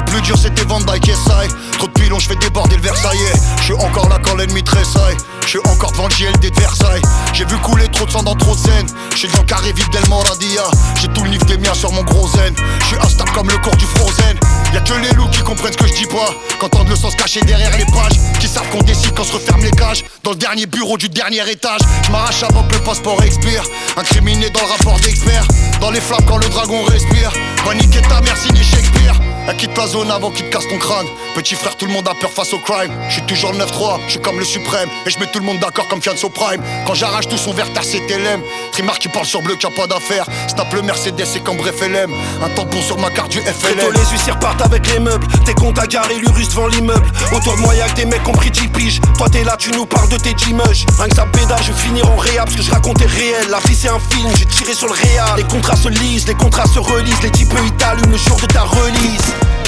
plus dur c'était Van Dyke et Sai. Trop de pilons, je fais déborder le Versaillais. Je suis encore là quand l'ennemi tressaille. Je suis encore devant le JLD de Versailles. J'ai vu couler trop de sang dans trop de scènes. Je suis dans le carré vide d'El Moradia. J'ai tout le livre des miens sur mon gros zen. Je suis instable comme le corps du Frozen. Y'a que les loups qui comprennent ce que je dis pas, qu'entendent le sens caché derrière les pages, qui savent qu'on décide quand se referme les cages. Dans le dernier bureau du dernier étage, je m'arrache avant que le passeport expire. Incriminé dans le rapport d'expert, dans les flammes quand le dragon respire. Va niquer ta mère, signé Shakespeare. Elle quitte la zone avant qu'il te casse ton crâne. Petit frère, tout le monde a peur face au crime. Je suis toujours le 9-3, je suis comme le suprême. Et je mets tout le monde d'accord comme Fianso Prime. Quand j'arrache tout son verre, t'as CTLM. Trimar qui parle sur bleu, qui a pas d'affaires. Snap le Mercedes et comme bref LM. Un tampon sur ma carte du FLM. Bientôt les huissiers repartent avec les meubles. Tes comptes à garer l'Urus devant l'immeuble. Autour de moi y'a que des mecs compris 10 piges. Toi t'es là, tu nous parles de tes G-mush. Rien que ça pédale, je vais finir en réa parce que je racontais réel. La vie c'est un film, j'ai tiré sur le réal. Les contrats se lisent, les contrats se relisent. Les types ils t'allument le jour de ta release.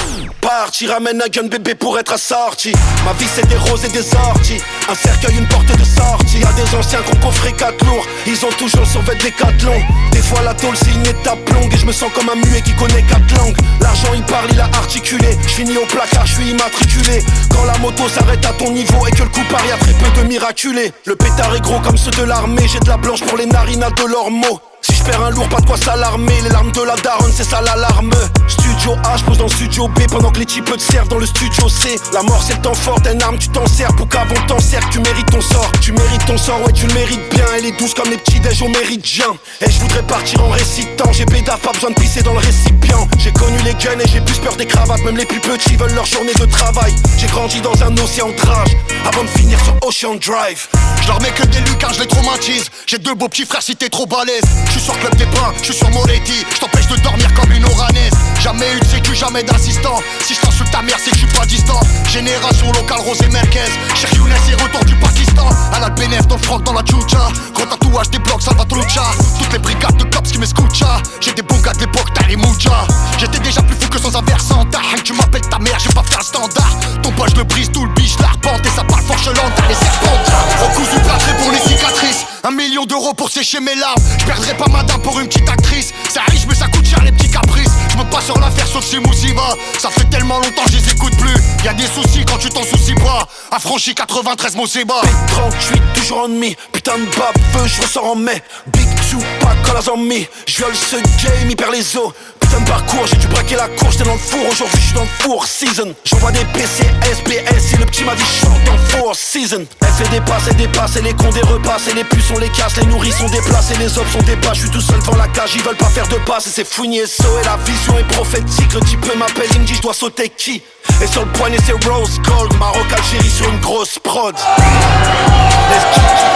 Parti, ramène un gun bébé pour être assorti. Ma vie c'est des roses et des orties. Un cercueil, une porte de sortie. Y'a des anciens qu'on coffrait 4 lourds. Ils ont toujours survêt des 4 longs. Des fois la tôle c'est une étape longue. Et je me sens comme un muet qui connaît 4 langues. L'argent il parle, il a articulé. Je finis au placard, je suis immatriculé. Quand la moto s'arrête à ton niveau et que le coup part, y'a très peu de miraculés. Le pétard est gros comme ceux de l'armée. J'ai de la blanche pour les narines à de leurs mots. Si je perds un lourd, pas de quoi s'alarmer. Les larmes de la daronne, c'est ça l'alarme. Studio A, je pose dans le studio B. Pendant que les types te servent dans le studio C. La mort c'est le temps fort d'une arme, tu t'en sers. Pour qu'avant t'en sers, tu mérites ton sort. Tu mérites ton sort, ouais tu le mérites bien. Elle est douce comme les petits déj au méridien. Et je voudrais partir en récitant. J'ai pédaf, pas besoin de pisser dans le récipient. J'ai connu les guns et j'ai plus peur des cravates. Même les plus petits veulent leur journée de travail. J'ai grandi dans un océan de rage avant de finir sur Ocean Drive. Je leur mets que des lucas, je les traumatise. J'ai 2 beaux petits frères si t'es trop balèze. Je suis sur Club des Pins, je suis sur Moretti. Je t'empêche de dormir comme une oranaise. Jamais eu de sécu, jamais d'assistant. Si je t'insulte ta mère, c'est que je suis pas distant. Génération locale, Rosé Merquez. Cheikh Younes et retour du Pakistan. À la BNF, dans le froc, dans la tchoucha. Gros tatouage des blocs, Salvatrucha. Toutes les brigades de cops qui m'escouchent. J'ai des bons gars de l'époque, t'as les mouchas. J'étais déjà plus fou que sans un versant. Tu m'appelles ta mère, j'ai pas fait un standard. Ton poche le brise, tout le biche, la repente. Et ça parle forchelante, t'as les serpents. Recousu plâtré pour les cicatrices. 1 million d'euros pour sécher mes larmes. Je perdrai pas madame pour une petite actrice. Ça riche mais ça coûte cher les petits caprices. Je me passe sur l'affaire sauf si Moussiva. Ça fait tellement longtemps je les écoute plus. Y'a des soucis quand tu t'en soucies pas. Affranchi 93 mon sébat. P38 toujours ennemi. Putain de baveux je ressors en mai. Big Tupac quand la zombie. Je viole ce game, il perd les os. Putain de parcours, j'ai dû braquer la course. J'étais dans le four, aujourd'hui je suis dans le four season. J'envoie des PC, SPS et le petit m'a dit chante dans four season. Elle fait des passes et les cons des repas. Et les puces on les casse, les nourris sont déplacés. Les hommes sont des bas, je suis tout seul devant la cage. Ils veulent pas faire de passe et c'est fouini et so. Et la vision est prophétique, le type m'appelle, il me dit je dois sauter qui. Et sur le poignet c'est rose gold. Maroc, Algérie sur une grosse prod. Let's